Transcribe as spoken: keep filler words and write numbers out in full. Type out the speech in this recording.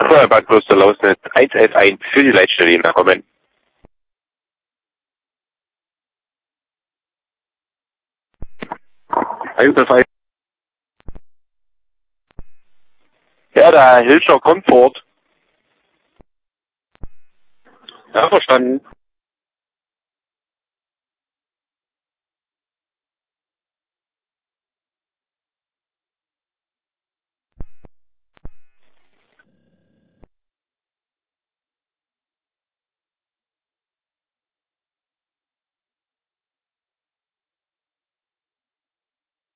Bad Klosterlausnitz eins elf eins für die Leitstelle nachkommen. eins elf eins. Ja, der Hilscher kommt fort. Ja, verstanden.